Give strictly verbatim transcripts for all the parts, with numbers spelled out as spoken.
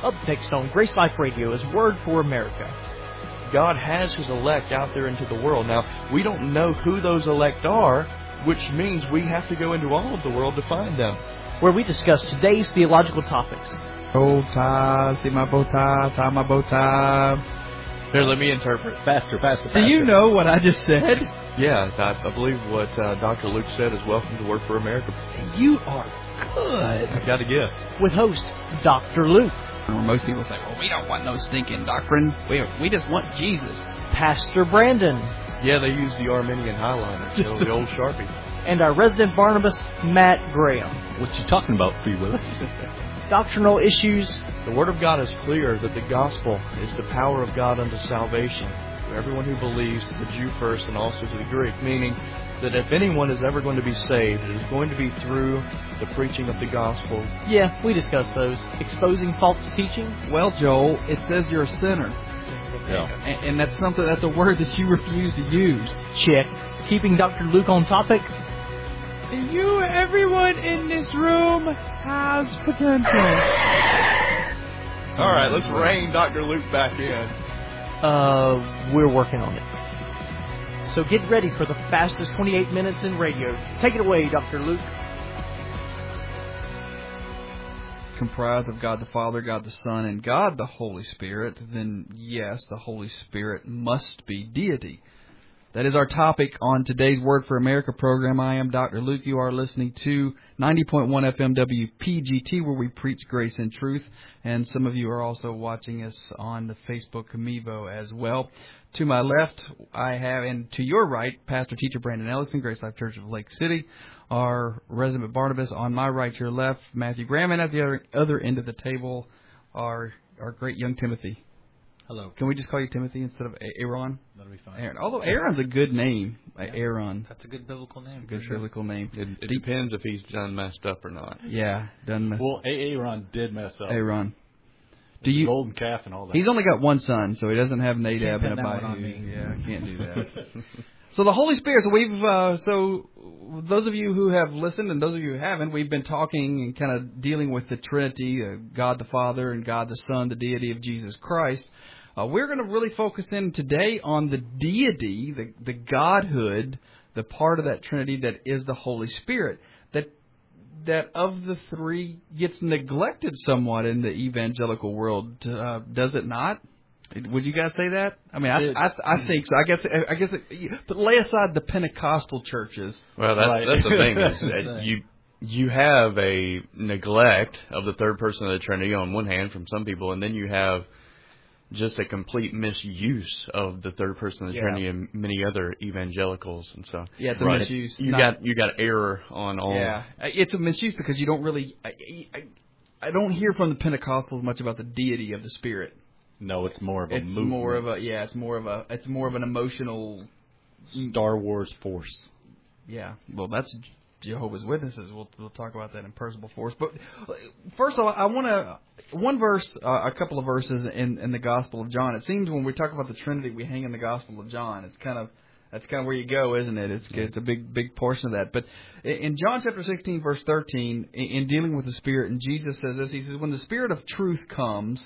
Up next on Grace Life Radio is Word for America. God has His elect out there into the world. Now, we don't know who those elect are, which means we have to go into all of the world to find them. Where we discuss today's theological topics. Bow tie, see my bow tie, tie my bow tie. Here, let me interpret. Faster, faster, faster. Do you know what I just said? Yeah, I, I believe what uh, Doctor Luke said is welcome to Word for America. You are good. I got a gift. With host Doctor Luke. Most people say, well, we don't want no stinking doctrine. We we just want Jesus. Pastor Brandon. Yeah, they use the Arminian highliner, so the old Sharpie. And our resident Barnabas, Matt Graham. What you talking about, Free Willis? Doctrinal issues. The Word of God is clear that the gospel is the power of God unto salvation to everyone who believes, to the Jew first and also to the Greek, meaning that if anyone is ever going to be saved, it is going to be through the preaching of the gospel. Yeah, we discussed those. Exposing false teaching. Well, Joel, it says you're a sinner. Yeah. And, and that's something, that's a word that you refuse to use. Check. Keeping Doctor Luke on topic. You, everyone in this room has potential. All right, let's rein Doctor Luke back in. Uh, we're working on it. So get ready for the fastest twenty-eight minutes in radio. Take it away, Doctor Luke. Comprised of God the Father, God the Son, and God the Holy Spirit, then yes, the Holy Spirit must be deity. That is our topic on today's Word for America program. I am Doctor Luke. You are listening to ninety point one F M W P G T, where we preach grace and truth. And some of you are also watching us on the Facebook Mevo as well. To my left, I have, and to your right, Pastor Teacher Brandon Ellison, Grace Life Church of Lake City. Our resident Barnabas. On my right, your left, Matthew Graham. And at the other, other end of the table, our, our great young Timothy. Hello. Can we just call you Timothy instead of Aaron? That'll be fine. Aaron. Although Aaron's a good name. Yeah. Aaron. That's a good biblical name. Good sure. biblical name. It, it depends if he's done messed up or not. Yeah, done messed up. Well, Aaron did mess up. Aaron. Do you, golden calf and all that. He's only got one son, so he doesn't have Nadab and Abihu. Abihu. Yeah, I can't do that. So the Holy Spirit. So we've uh, so those of you who have listened and those of you who haven't, we've been talking and kind of dealing with the Trinity, uh, God the Father and God the Son, the deity of Jesus Christ. Uh, we're going to really focus in today on the deity, the, the Godhood, the part of that Trinity that is the Holy Spirit. That that of the three gets neglected somewhat in the evangelical world, uh, does it not? Would you guys say that? I mean, I I, I think so. I guess I guess. It, but lay aside the Pentecostal churches. Well, that's right. That's the thing is that you you have a neglect of the third person of the Trinity on one hand from some people, and then you have just a complete misuse of the third person of the yeah. Trinity and many other evangelicals, and so yeah, it's a right. misuse. You Not, got you got error on all. Yeah, it's a misuse because you don't really. I, I, I don't hear from the Pentecostals much about the deity of the Spirit. No, it's more of a it's movement. more of a yeah. It's more of a it's more of an emotional Star Wars force. Yeah, well, that's Jehovah's Witnesses. We'll we'll talk about that in personal force. But first of all, I want to one verse, uh, a couple of verses in in the Gospel of John. It seems when we talk about the Trinity, we hang in the Gospel of John. It's kind of that's kind of where you go, isn't it? It's it's a big big portion of that. But in John chapter sixteen, verse thirteen, in dealing with the Spirit, and Jesus says this. He says, "When the Spirit of truth comes,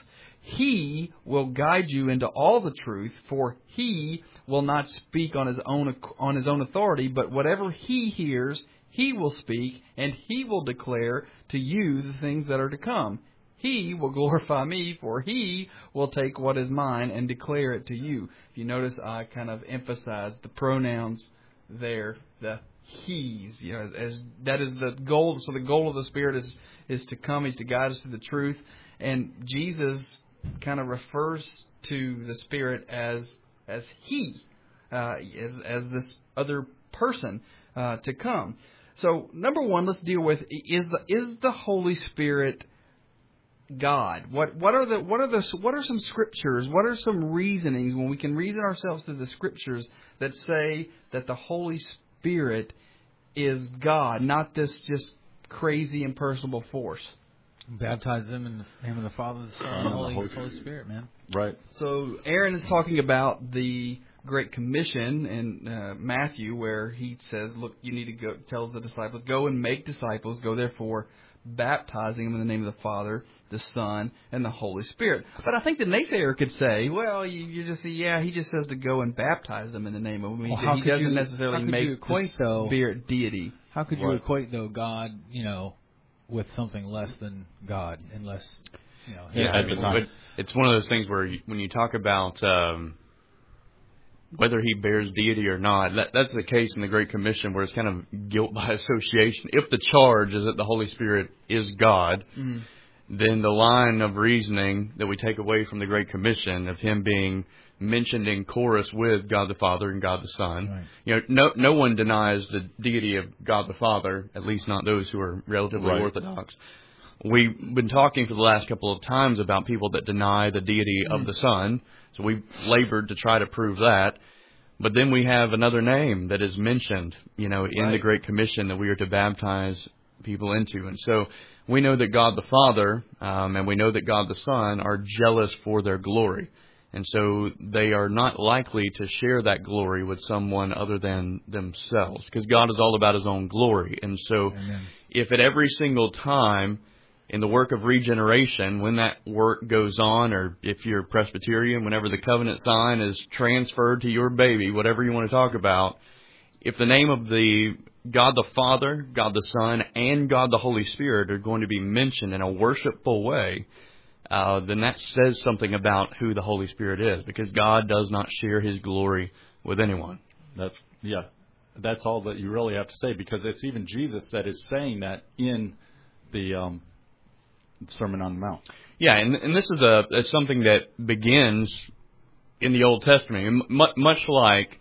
He will guide you into all the truth, for He will not speak on His own on His own authority, but whatever He hears, He will speak, and He will declare to you the things that are to come. He will glorify Me, for He will take what is mine and declare it to you." If you notice, I kind of emphasize the pronouns there, the He's. You know, as that is the goal. So the goal of the Spirit is is to come. He's to guide us to the truth, and Jesus kind of refers to the Spirit as as He, uh, as as this other person uh, to come. So number one, let's deal with is the is the Holy Spirit God? What what are the what are the what are some scriptures? What are some reasonings when we can reason ourselves through the scriptures that say that the Holy Spirit is God, not this just crazy impersonal force? Baptize them in the name of the Father, the Son, and the Holy, Holy, Holy Spirit, man. Right. So Aaron is talking about the Great Commission in uh, Matthew, where he says, "Look, you need to go." Tells the disciples, "Go and make disciples. Go therefore, baptizing them in the name of the Father, the Son, and the Holy Spirit. But I think the naysayer could say, well, you, you just say, yeah, he just says to go and baptize them in the name of him. Well, he how he could doesn't you- necessarily how could make you equate, the though- Spirit deity. How could you Right. equate, though, God, you know, with something less than God, unless, you know, Yeah, at I the mean, time. but it's one of those things where you, when you talk about um, whether he bears deity or not, that, that's the case in the Great Commission where it's kind of guilt by association. If the charge is that the Holy Spirit is God, Mm-hmm. then the line of reasoning that we take away from the Great Commission of him being mentioned in chorus with God the Father and God the Son. Right. You know, no no one denies the deity of God the Father, at least not those who are relatively Right. orthodox. We've been talking for the last couple of times about people that deny the deity Mm-hmm. of the Son, so we've labored to try to prove that. But then we have another name that is mentioned, you know, in Right. the Great Commission that we are to baptize people into. And so we know that God the Father um, and we know that God the Son are jealous for their glory. And so they are not likely to share that glory with someone other than themselves, because God is all about His own glory. And so Amen. if at every single time in the work of regeneration, when that work goes on, or if you're Presbyterian, whenever the covenant sign is transferred to your baby, whatever you want to talk about, if the name of the God the Father, God the Son, and God the Holy Spirit are going to be mentioned in a worshipful way, uh, then that says something about who the Holy Spirit is, because God does not share His glory with anyone. That's yeah. That's all that you really have to say, because it's even Jesus that is saying that in the um, Sermon on the Mount. Yeah, and, and this is a it's something that begins in the Old Testament, M- much like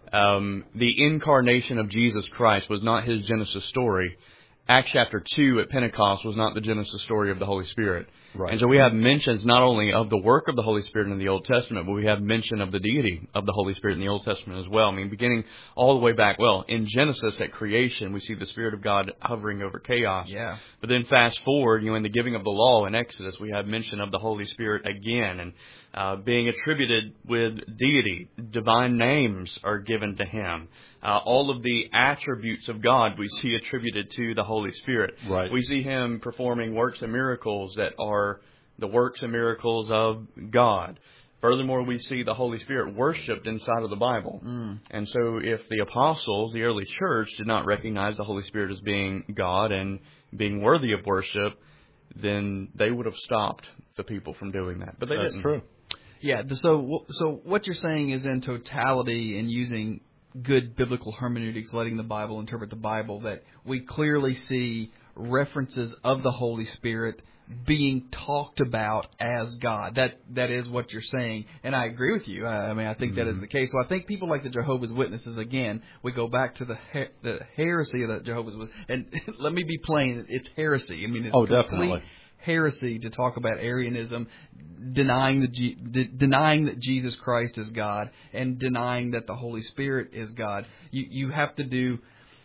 um, the incarnation of Jesus Christ was not His Genesis story. Acts chapter two at Pentecost was not the Genesis story of the Holy Spirit. Right. And so we have mentions not only of the work of the Holy Spirit in the Old Testament, but we have mention of the deity of the Holy Spirit in the Old Testament as well. I mean, beginning all the way back, well, in Genesis at creation, we see the Spirit of God hovering over chaos. Yeah. But then fast forward, you know, in the giving of the law in Exodus, we have mention of the Holy Spirit again, and uh, being attributed with deity. Divine names are given to Him. Uh, all of the attributes of God we see attributed to the Holy Spirit. Right. We see Him performing works and miracles that are the works and miracles of God. Furthermore, we see the Holy Spirit worshipped inside of the Bible. Mm. And so if the apostles, the early church, did not recognize the Holy Spirit as being God and being worthy of worship, then they would have stopped the people from doing that. But they That's didn't. true. Yeah. th- So, so what you're saying is, in totality, and using good biblical hermeneutics, letting the Bible interpret the Bible, that we clearly see references of the Holy Spirit being talked about as God. That that is what you're saying, and I agree with you. I, I mean, I think Mm-hmm. that is the case. So I think people like the Jehovah's Witnesses, again, we go back to the her- the heresy of the Jehovah's Witnesses, and let me be plain, it's heresy. I mean, it's Oh, complete definitely. heresy to talk about Arianism, denying the G- de- denying that Jesus Christ is God, and denying that the Holy Spirit is God. You you have to do.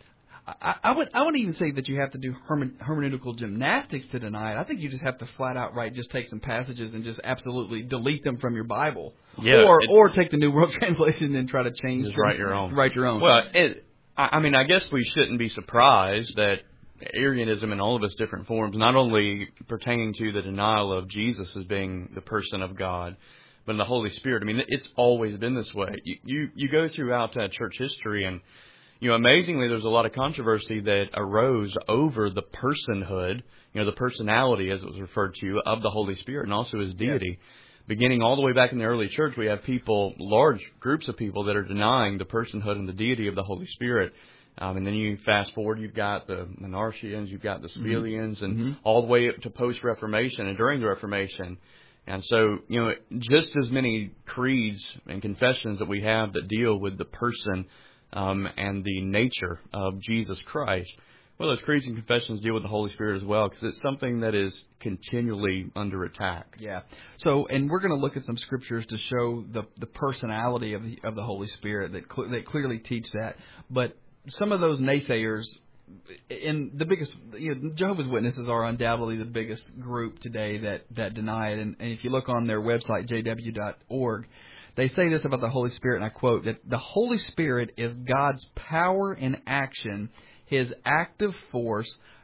I, I would I wouldn't even say that you have to do hermen, hermeneutical gymnastics to deny it. I think you just have to flat out right just take some passages and just absolutely delete them from your Bible, Yeah, or it- or take the New World Translation and try to change. Just them- write your own. Write your own. Well, it, I I mean, I guess we shouldn't be surprised that Arianism in all of its different forms, not only pertaining to the denial of Jesus as being the person of God, but in the Holy Spirit. I mean, it's always been this way. You you, you go throughout uh, church history, and you know, amazingly, there's a lot of controversy that arose over the personhood, you know, the personality, as it was referred to, of the Holy Spirit, and also His deity. Beginning all the way back in the early church, we have people, large groups of people, that are denying the personhood and the deity of the Holy Spirit. Um, and then you fast forward, you've got the Monarchians, you've got the Sabellians, and Mm-hmm. all the way up to post-Reformation and during the Reformation. And so, you know, just as many creeds and confessions that we have that deal with the person um, and the nature of Jesus Christ, well, those creeds and confessions deal with the Holy Spirit as well, because it's something that is continually under attack. Yeah. So, and we're going to look at some scriptures to show the the personality of the of the Holy Spirit that cl- that clearly teach that. But some of those naysayers, in the biggest, you know, Jehovah's Witnesses are undoubtedly the biggest group today that that deny it. And, and if you look on their website, j w dot org, they say this about the Holy Spirit, and I quote, that the Holy Spirit is God's power in action, His active force,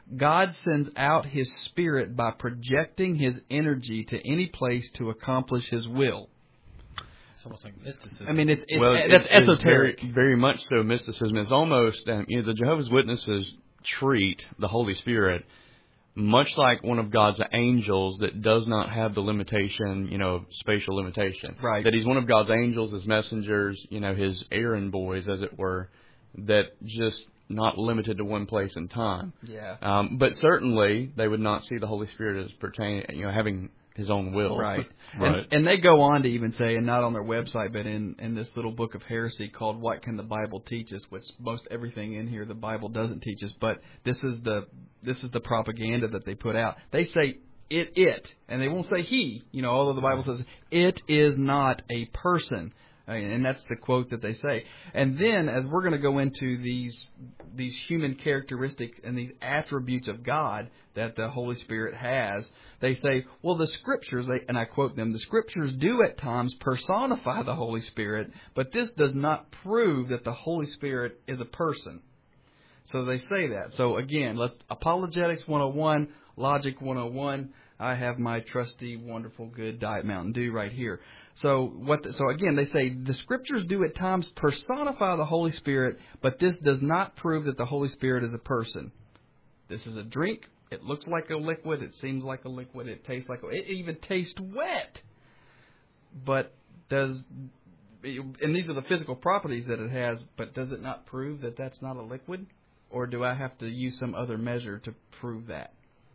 God sends out His Spirit by projecting His energy to any place to accomplish His will. It's almost like mysticism. I mean, it's, it's well, that's it, it's esoteric. very, very much so mysticism. It's almost, um, you know, the Jehovah's Witnesses treat the Holy Spirit much like one of God's angels that does not have the limitation, you know, spatial limitation. Right. That He's one of God's angels, His messengers, you know, His errand boys, as it were, that just not limited to one place and time. Yeah. Um, but certainly they would not see the Holy Spirit as pertaining, you know, having His own will. Right. Right. And, and they go on to even say, and not on their website, but in, in this little book of heresy called What Can the Bible Teach Us, which most everything in here the Bible doesn't teach us, but this is the this is the propaganda that they put out. They say it, it, and they won't say he, you know, although the Bible says it is not a person. And that's the quote that they say. And then, as we're going to go into these these human characteristics and these attributes of God that the Holy Spirit has, they say, well, the Scriptures, they, and I quote them, the Scriptures do at times personify the Holy Spirit, but this does not prove that the Holy Spirit is a person. So they say that. So again, let's Apologetics one oh one, Logic one oh one. I have my trusty, wonderful, good Diet Mountain Dew right here. So what? The, so again, they say the Scriptures do at times personify the Holy Spirit, but this does not prove that the Holy Spirit is a person. This is a drink. It looks like a liquid. It seems like a liquid. It tastes like a, it even tastes wet. But does and these are the physical properties that it has. But does it not prove that that's not a liquid, or do I have to use some other measure to prove that?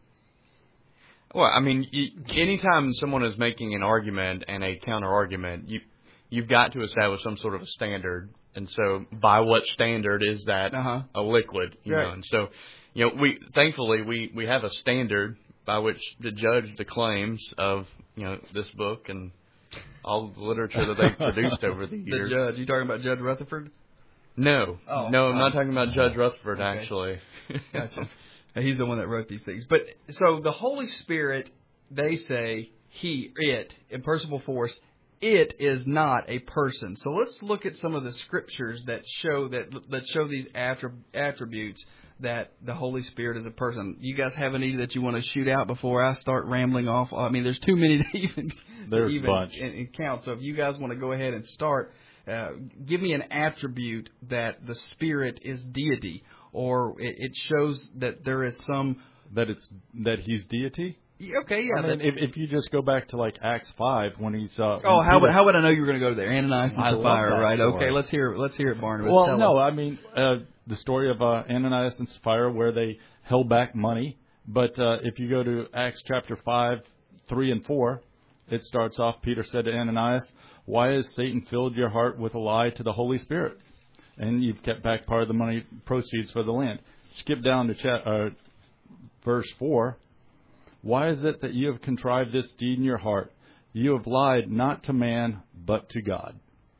Well, I mean, you, anytime someone is making an argument and a counter-argument, you, you've got to establish some sort of a standard. And so by what standard is that uh-huh. a liquid? You right. know, and so, you know, we thankfully we, we have a standard by which to judge the claims of, you know, this book and all the literature that they've produced over the years. The judge. You talking about Judge Rutherford? No. Oh, no, I'm oh. not talking about Judge Rutherford, okay. actually. Gotcha. He's the one that wrote these things. But so the Holy Spirit, they say, he, it, impersonal force, it is not a person. So let's look at some of the scriptures that show that that show these attributes that the Holy Spirit is a person. You guys have any that you want to shoot out before I start rambling off? I mean, there's too many to even, there's to even a bunch. In, in count. So if you guys want to go ahead and start, uh, give me an attribute that the Spirit is deity. Or it, it shows that there is some that it's that he's deity. Okay, yeah. I mean, if, if you just go back to like Acts five when he's uh, oh, when how Peter, would how would I know you were going to go there? Ananias and I Sapphira, love that right? story. Okay, let's hear let's hear it, Barnabas. Well, Tell no, us. I mean uh, the story of uh, Ananias and Sapphira where they held back money. But uh, if you go to Acts chapter five, three and four, it starts off. Peter said to Ananias, "Why has Satan filled your heart with a lie to the Holy Spirit, and you've kept back part of the money proceeds for the land?" Skip down to cha- uh, verse four. Why is it that you have contrived this deed in your heart? You have lied not to man, but to God.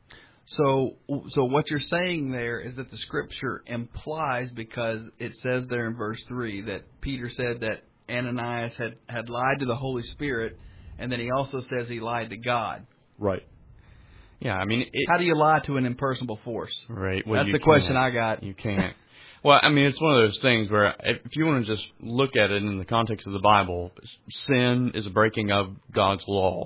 So, so what you're saying there is that the Scripture implies, because it says there in verse three that Peter said that Ananias had, had lied to the Holy Spirit, and then he also says he lied to God. Right. Yeah, I mean, it, how do you lie to an impersonal force? Right. Well, That's you the question can't. I got. You can't. Well, I mean, it's one of those things where if you want to just look at it in the context of the Bible, sin is a breaking of God's law.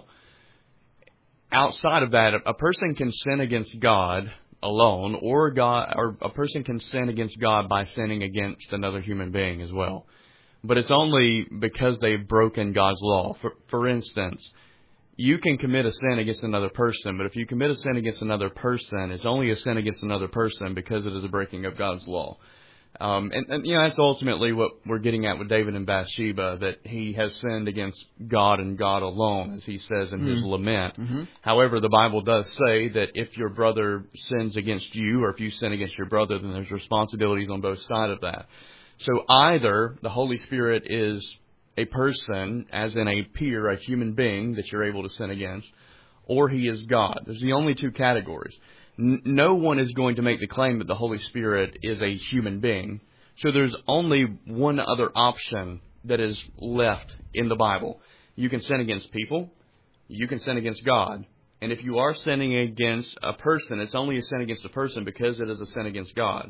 Outside of that, a person can sin against God alone, or God, or a person can sin against God by sinning against another human being as well. But it's only because they've broken God's law. For, for instance, you can commit a sin against another person, but if you commit a sin against another person, it's only a sin against another person because it is a breaking of God's law. Um, and, and, you know, that's ultimately what we're getting at with David and Bathsheba, that he has sinned against God and God alone, as he says in mm-hmm. his lament. Mm-hmm. However, the Bible does say that if your brother sins against you, or if you sin against your brother, then there's responsibilities on both sides of that. So either the Holy Spirit is a person, as in a peer, a human being that you're able to sin against, or he is God. There's the only two categories. No one is going to make the claim that the Holy Spirit is a human being. So there's only one other option that is left in the Bible. You can sin against people. You can sin against God. And if you are sinning against a person, it's only a sin against a person because it is a sin against God.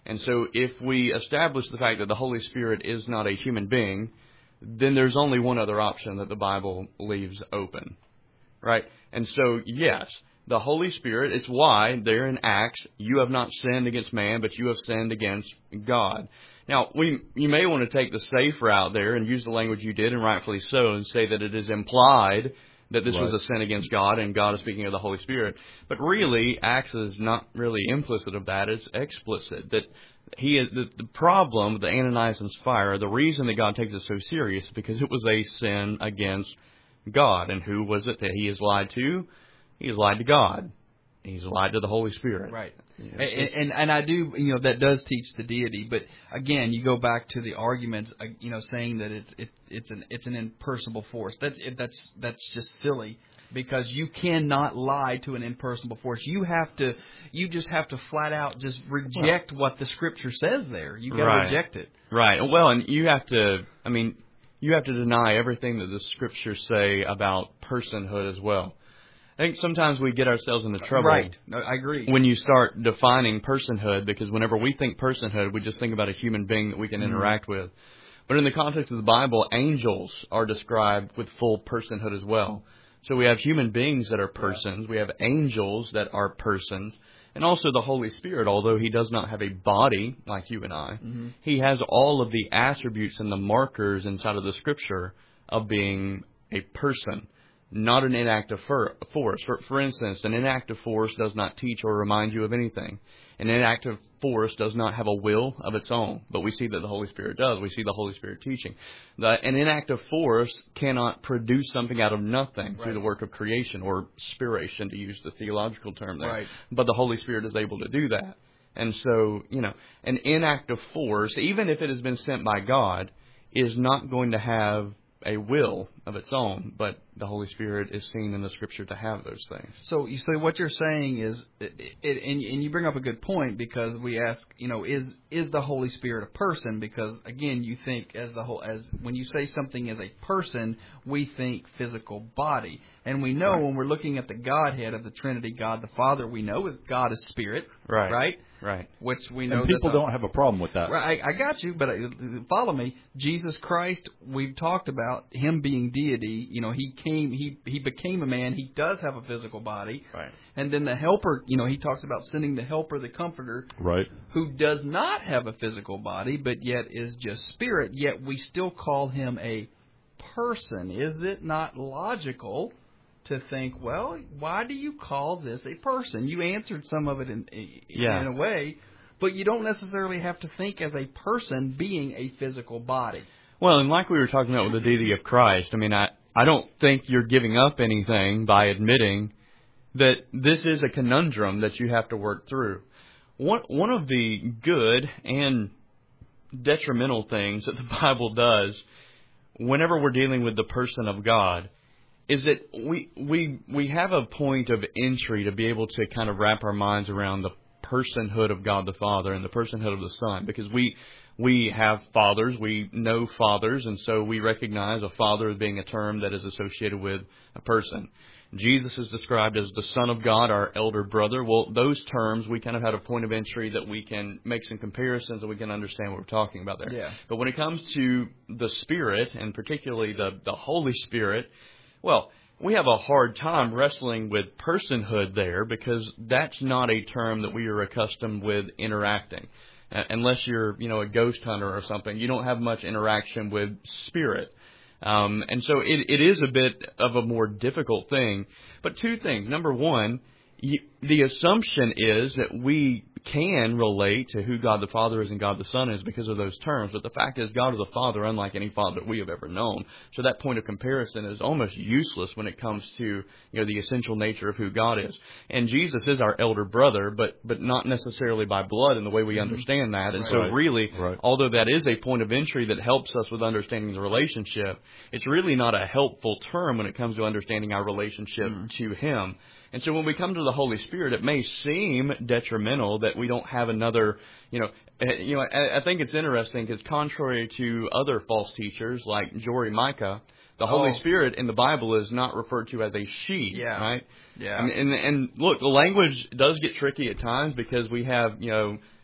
And so if we establish the fact that the Holy Spirit is not a human being, then there's only one other option that the Bible leaves open, right? And so, yes, the Holy Spirit, it's why there in Acts, you have not sinned against man, but you have sinned against God. Now, we you may want to take the safe route there and use the language you did, and rightfully so, and say that it is implied that this right. was a sin against God, and God is speaking of the Holy Spirit. But really, Acts is not really implicit of that. It's explicit. That he is, the, the problem with the Ananias and Sapphira, the reason that God takes it so serious is because it was a sin against God. And who was it that he has lied to? He has lied to God. He's lied to the Holy Spirit. Right. You know, and, and and I do, you know, that does teach the deity. But again, you go back to the arguments, uh, you know, saying that it's it, it's an it's an impersonal force. That's it, that's that's just silly, because you cannot lie to an impersonal force. You have to, you just have to flat out just reject well, what the Scripture says there. You got to right. reject it. Right. Well, and you have to. I mean, you have to deny everything that the Scriptures say about personhood as well. I think sometimes we get ourselves into trouble. Right. No, I agree. When you start defining personhood, because whenever we think personhood, we just think about a human being that we can mm-hmm. interact with. But in the context of the Bible, angels are described with full personhood as well. So we have human beings that are persons. We have angels that are persons. And also the Holy Spirit, although he does not have a body like you and I, mm-hmm. he has all of the attributes and the markers inside of the Scripture of being a person. Not an inactive force. For, for instance, an inactive force does not teach or remind you of anything. An inactive force does not have a will of its own, but we see that the Holy Spirit does. We see the Holy Spirit teaching. The, an inactive force cannot produce something out of nothing right. through the work of creation or spiration, to use the theological term there. Right. But the Holy Spirit is able to do that. And so, you know, an inactive force, even if it has been sent by God, is not going to have a will of its own, but the Holy Spirit is seen in the Scripture to have those things. So, you so what you're saying is, it, it, and, and you bring up a good point, because we ask, you know, is is the Holy Spirit a person? Because again, you think as the whole as when you say something is a person, we think physical body, and we know right. when we're looking at the Godhead of the Trinity, God the Father, we know is God is spirit, right? Right. Right. Which we know and people that the, don't have a problem with that. Right, I, I got you, but follow me. Jesus Christ, we've talked about him being deity. You know, he came, he he became a man. He does have a physical body. Right. And then the Helper, you know, he talks about sending the Helper, the Comforter, right, who does not have a physical body, but yet is just spirit. Yet we still call him a person. Is it not logical to think, well, why do you call this a person? You answered some of it in, in, yeah. in a way, but you don't necessarily have to think as a person being a physical body. Well, and like we were talking about with the deity of Christ, I mean, I, I don't think you're giving up anything by admitting that this is a conundrum that you have to work through. One, one of the good and detrimental things that the Bible does whenever we're dealing with the person of God is that we we we have a point of entry to be able to kind of wrap our minds around the personhood of God the Father and the personhood of the Son, because we we have fathers, we know fathers, and so we recognize a father as being a term that is associated with a person. Jesus is described as the Son of God, our elder brother. Well, those terms, we kind of had a point of entry that we can make some comparisons and we can understand what we're talking about there. Yeah. But when it comes to the Spirit, and particularly the, the Holy Spirit, well, we have a hard time wrestling with personhood there, because that's not a term that we are accustomed with interacting. Uh, unless you're, you know, a ghost hunter or something, you don't have much interaction with spirit. Um, and so it, it is a bit of a more difficult thing. But two things. Number one, you, the assumption is that we can relate to who God the Father is and God the Son is because of those terms. But the fact is, God is a Father unlike any Father that we have ever known. So that point of comparison is almost useless when it comes to, you know, the essential nature of who God is. And Jesus is our elder brother, but but not necessarily by blood in the way we understand that. And right. so really, right. although that is a point of entry that helps us with understanding the relationship, it's really not a helpful term when it comes to understanding our relationship mm. to Him. And so when we come to the Holy Spirit, it may seem detrimental that we don't have another, you know, you know. I, I think it's interesting because contrary to other false teachers like Jory Micah, the Holy oh. Spirit in the Bible is not referred to as a she, yeah. right? Yeah. And, and and look, the language does get tricky at times because we have, you know,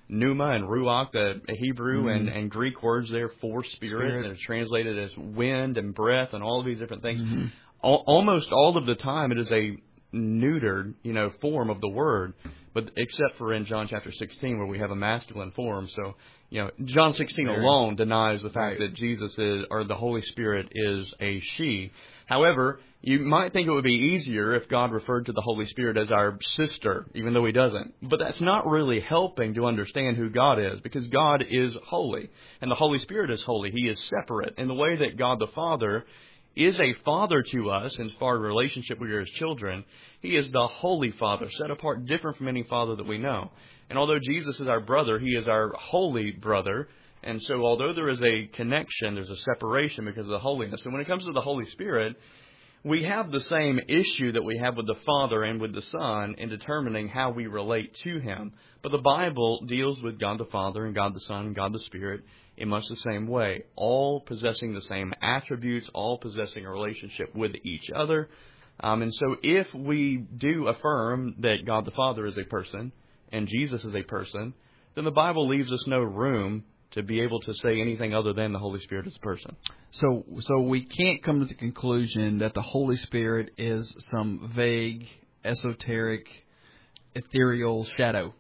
pneuma and ruach, the Hebrew Mm-hmm. and, and Greek words there for spirit, Spirit. and it's translated as wind and breath and all of these different things. Mm-hmm. Al- almost all of the time it is a neutered, you know, form of the word, but except for in John chapter sixteen where we have a masculine form. So, you know, John sixteen Very. alone denies the fact Right. that Jesus is, or the Holy Spirit is a she. However, you might think it would be easier if God referred to the Holy Spirit as our sister, even though He doesn't. But that's not really helping to understand who God is, because God is holy, and the Holy Spirit is holy. He is separate. In the way that God the Father is a father to us in as far as relationship we are as children, He is the Holy Father, set apart, different from any father that we know. And although Jesus is our brother, He is our holy brother. And so although there is a connection, there's a separation because of the holiness. And when it comes to the Holy Spirit, we have the same issue that we have with the Father and with the Son in determining how we relate to Him. But the Bible deals with God the Father and God the Son and God the Spirit in much the same way, all possessing the same attributes, all possessing a relationship with each other. Um, and so if we do affirm that God the Father is a person and Jesus is a person, then the Bible leaves us no room to be able to say anything other than the Holy Spirit is a person. So, so we can't come to the conclusion that the Holy Spirit is some vague, esoteric, ethereal shadow.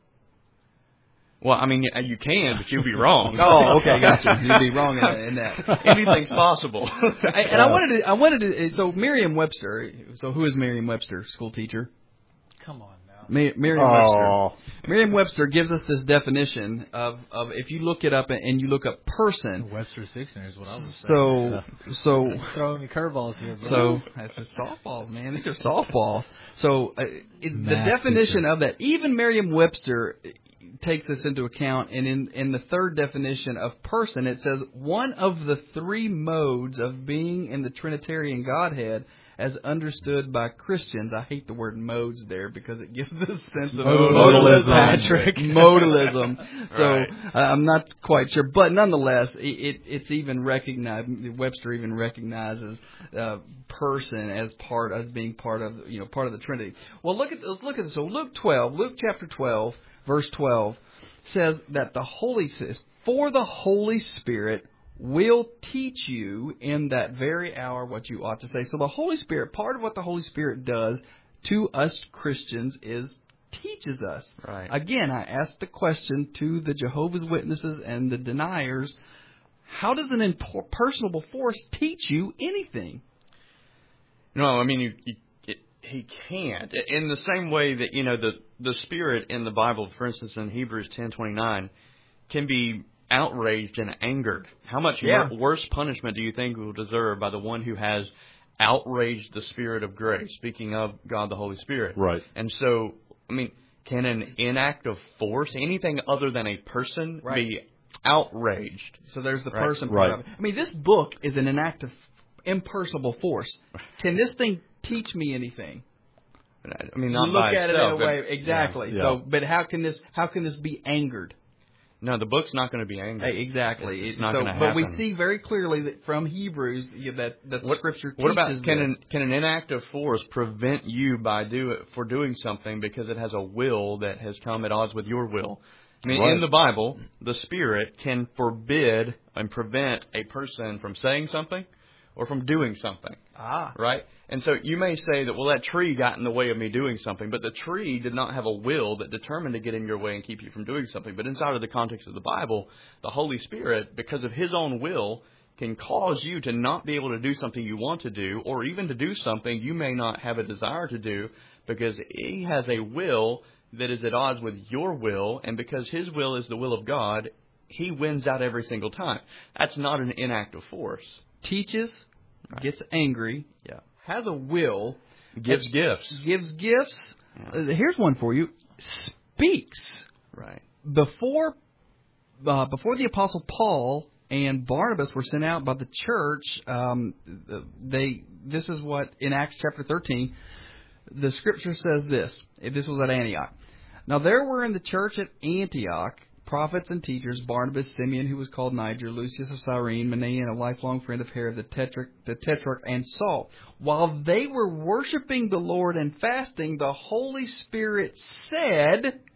Well, I mean, you can, but you'll be wrong. Oh, okay, gotcha. You'd be wrong in, in that. Anything's possible. I, and I wanted to, I wanted to. So Merriam-Webster. So who is Merriam-Webster? School teacher. Come on now. Ma- Merriam-Webster. Oh. Merriam-Webster gives us this definition of, of if you look it up and you look up person. Webster's Dictionary is what I was So so throwing me curveballs here, bro. so that's just softballs, man. These are softballs. So uh, it, the Math definition teacher. of that, even Merriam-Webster takes this into account, and in, in the third definition of person, it says one of the three modes of being in the Trinitarian Godhead as understood by Christians. I hate the word modes there because it gives this sense of Modalism. modalism. Patrick. Modalism. So Right. uh, I'm not quite sure, but nonetheless, it, it, it's even recognized. Webster even recognizes uh, person as part as being part of you know part of the Trinity. Well, look at let's look at this. So Luke twelve, Luke chapter twelve. Verse twelve says that the Holy for the Holy Spirit will teach you in that very hour what you ought to say. So the Holy Spirit, part of what the Holy Spirit does to us Christians is teaches us. Right. Again, I asked the question to the Jehovah's Witnesses and the deniers, how does an impersonal force teach you anything? No, I mean, you, you it, he can't. In the same way that, you know, the, the Spirit in the Bible, for instance, in Hebrews ten twenty-nine, can be outraged and angered. How much Yeah. wor- worse punishment do you think we will deserve by the one who has outraged the Spirit of grace, speaking of God the Holy Spirit? Right. And so, I mean, can an inactive force, anything other than a person, Right. be outraged? So there's the Right. person part Right. of it. I mean, this book is an inactive, impersonal force. Can this thing teach me anything? I mean, not you look by at itself, it in a way, but- exactly. Yeah. So, but how can this? How can this be angered? No, the book's not going to be angry. Hey, exactly. It's not so, gonna but we happen. see very clearly that from Hebrews you- that that the What, Scripture teaches what about can this. an can an inactive force prevent you by do for doing something because it has a will that has come at odds with your will? I mean, Right. in the Bible, the Spirit can forbid and prevent a person from saying something or from doing something. Ah, Right? And so you may say that, well, that tree got in the way of me doing something, but the tree did not have a will that determined to get in your way and keep you from doing something. But inside of the context of the Bible, the Holy Spirit, because of His own will, can cause you to not be able to do something you want to do, or even to do something you may not have a desire to do, because He has a will that is at odds with your will, and because His will is the will of God, He wins out every single time. That's not an inactive force. teaches, Right. gets angry, Yeah. has a will, Gives gifts. gives gifts. Yeah. Uh, here's one for you: speaks. Right. Before uh, before the Apostle Paul and Barnabas were sent out by the church, um, they this is what in Acts chapter thirteen, the Scripture says this. This was at Antioch. Now there were in the church at Antioch prophets and teachers: Barnabas, Simeon, who was called Niger, Lucius of Cyrene, Manaen, a lifelong friend of Herod the Tetrarch, the Tetrarch, and Saul. While they were worshiping the Lord and fasting, the Holy Spirit said,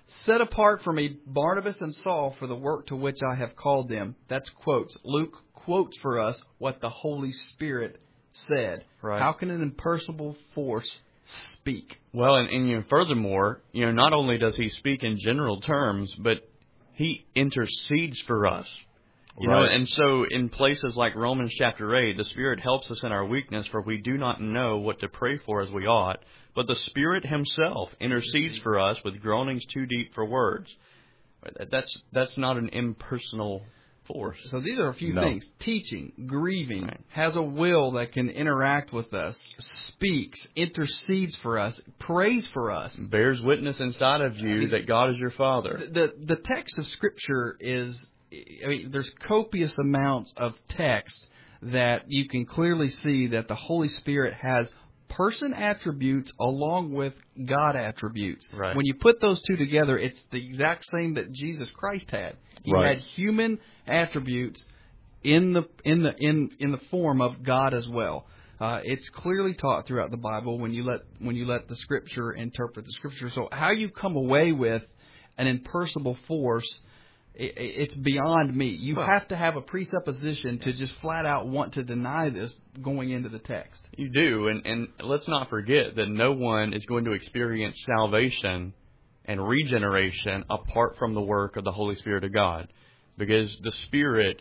set apart for me Barnabas and Saul for the work to which I have called them. That's quotes. Luke quotes for us what the Holy Spirit said. Right. How can an impersonal force speak? Well, and, and you know, furthermore, you know, not only does he speak in general terms, but he intercedes for us. You Right. know, and so in places like Romans chapter eight, the Spirit helps us in our weakness, for we do not know what to pray for as we ought, but the Spirit Himself intercedes for us with groanings too deep for words. That's that's not an impersonal force. So these are a few No. things. Teaching, grieving, Right. has a will that can interact with us, speaks, intercedes for us, prays for us. Bears witness inside of you I mean, that God is your Father. The the text of Scripture is, I mean, there's copious amounts of text that you can clearly see that the Holy Spirit has person attributes along with God attributes. Right. When you put those two together, it's the exact same that Jesus Christ had. He Right. had human attributes in the in the in in the form of God as well. Uh, it's clearly taught throughout the Bible when you let when you let the Scripture interpret the Scripture. So how you come away with an impersonal force, it, it's beyond me. You Well, have to have a presupposition to just flat out want to deny this going into the text. You do, and, and let's not forget that no one is going to experience salvation and regeneration apart from the work of the Holy Spirit of God. Because the Spirit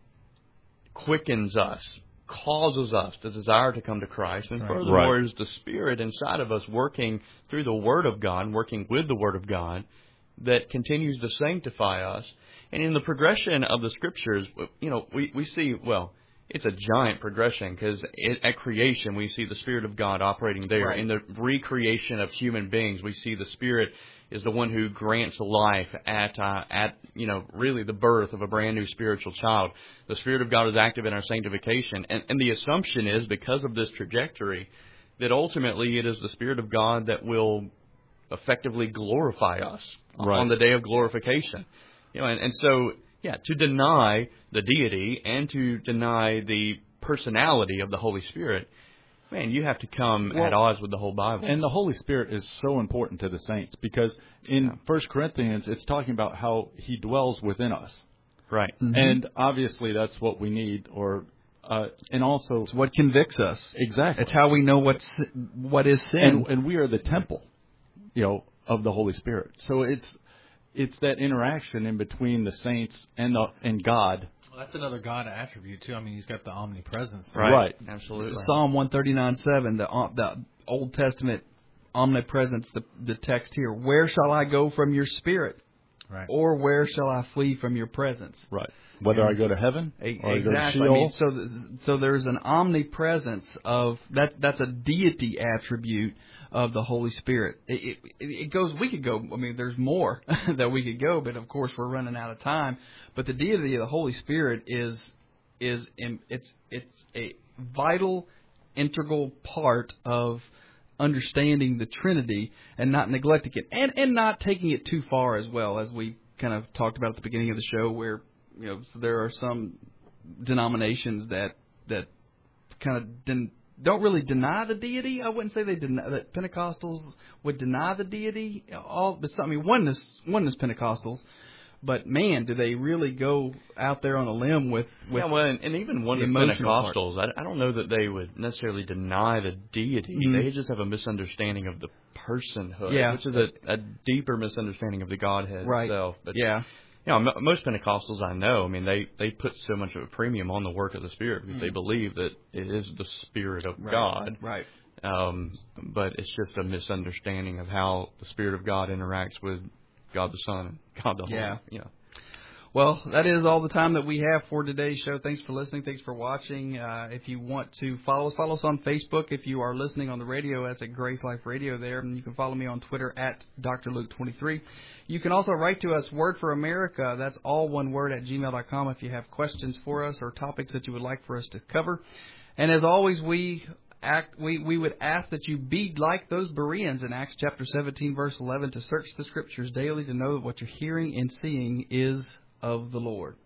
quickens us, causes us to desire to come to Christ, and furthermore Right. is the Spirit inside of us working through the Word of God, working with the Word of God, that continues to sanctify us. And in the progression of the Scriptures, you know, we, we see, well, it's a giant progression because at creation we see the Spirit of God operating there. Right. In the recreation of human beings, we see the Spirit is the one who grants life at, uh, at you know, really the birth of a brand new spiritual child. The Spirit of God is active in our sanctification. And, and the assumption is, because of this trajectory, that ultimately it is the Spirit of God that will effectively glorify us Right. on the day of glorification. You know, and, and so, yeah, to deny the deity and to deny the personality of the Holy Spirit, man, you have to come Well, at odds with the whole Bible. And the Holy Spirit is so important to the saints because in Yeah. First Corinthians, it's talking about how He dwells within us. Right. Mm-hmm. And obviously that's what we need, or uh, and also It's what convicts us. exactly. It's how we know what's what is sin. and, and we are the temple, you know, of the Holy Spirit. So it's it's that interaction in between the saints and the and God. Well, that's another God attribute too. I mean, He's got the omnipresence. Right. Right. Absolutely. Psalm one thirty-nine seven, the uh, the Old Testament omnipresence, the the text here. Where shall I go from your Spirit? Right. Or where shall I flee from your presence? Right. Whether And- I go to heaven or I go to Exactly. Sheol. I mean, so th- so there's an omnipresence of that. That's a deity attribute of the Holy Spirit. It, it, it goes. We could go. I mean, there's more that we could go, but of course we're running out of time. But the deity of the Holy Spirit is is in, it's it's a vital, integral part of understanding the Trinity and not neglecting it, and and not taking it too far as well, as we kind of talked about at the beginning of the show, where you know so there are some denominations that that kind of den, don't really deny the deity. I wouldn't say they deny that Pentecostals would deny the deity. All, but I mean, oneness oneness Pentecostals. But man, do they really go out there on a limb with, with yeah, well, and, and even one of the emotional Pentecostals, I, I don't know that they would necessarily deny the deity. Mhm. They just have a misunderstanding of the personhood, Yeah. which is a, a deeper misunderstanding of the Godhead right? itself. But Yeah, you know, m- most Pentecostals I know, I mean, they, they put so much of a premium on the work of the Spirit because they believe that it is the Spirit of right. God. Right. Um, but it's just a misunderstanding of how the Spirit of God interacts with God the Son and God the Holy. Yeah. You know. Well, that is all the time that we have for today's show. Thanks for listening. Thanks for watching. Uh, if you want to follow us, follow us on Facebook. If you are listening on the radio, that's at Grace Life Radio there. And you can follow me on Twitter at D R Luke twenty-three. You can also write to us, Word for America. That's all one word at gmail dot com if you have questions for us or topics that you would like for us to cover. And as always, we act we, we would ask that you be like those Bereans in Acts chapter seventeen, verse eleven, to search the Scriptures daily to know that what you're hearing and seeing is of the Lord.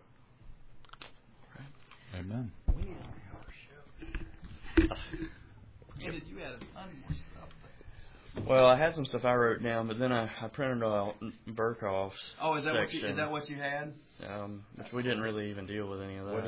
Amen. And you had a ton more stuff there. Well, I had some stuff I wrote down, but then I, I printed out Burkhoff's Oh, is that section, what you, is that what you had? um, which we didn't really even deal with any of that.